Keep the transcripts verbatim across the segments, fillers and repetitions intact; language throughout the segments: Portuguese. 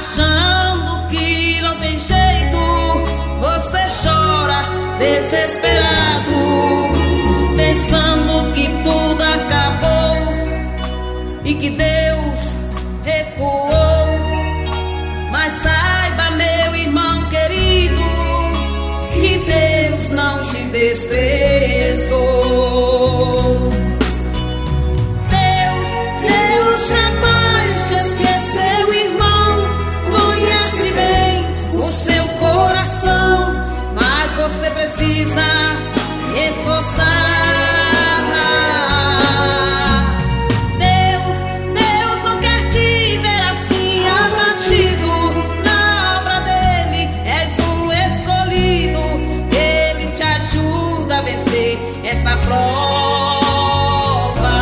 achando que não tem jeito, você chora desesperado, pensando que tudo acabou e que Deus recuou. Mas saiba, meu irmão querido, que Deus não te desprezou. Deus, Deus jamais te esqueceu, irmão. Conhece bem o seu coração, mas você precisa esforçar. Essa prova.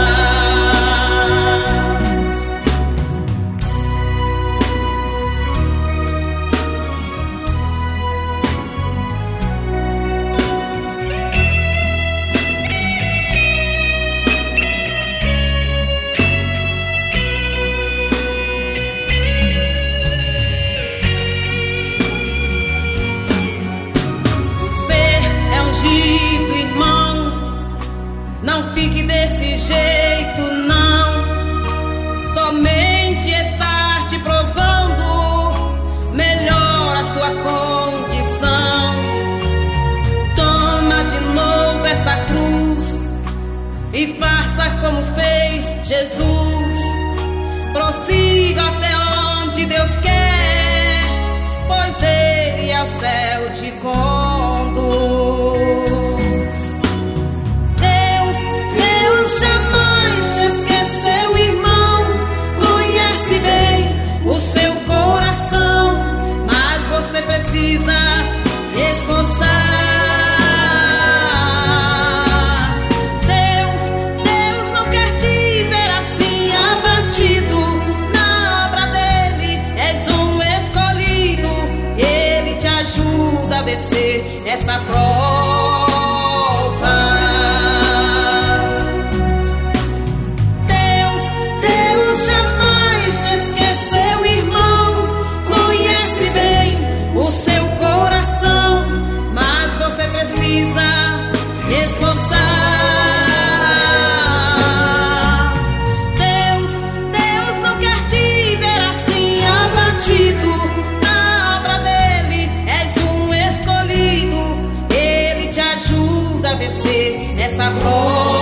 Ser é ungido, irmão. Não fique desse jeito, não. Somente estar te provando melhora a sua condição. Toma de novo essa cruz e faça como fez Jesus. Prossiga até onde Deus quer, pois Ele ao céu te conduz. Jamais te esqueceu, irmão. Conhece bem o seu coração, mas você precisa esforçar. Deus, Deus não quer te ver assim abatido. Na obra dele és um escolhido. Ele te ajuda a vencer essa prova. Precisa esforçar. Deus, Deus não quer te ver assim abatido. Na obra dele és um escolhido. Ele te ajuda a vencer essa prova.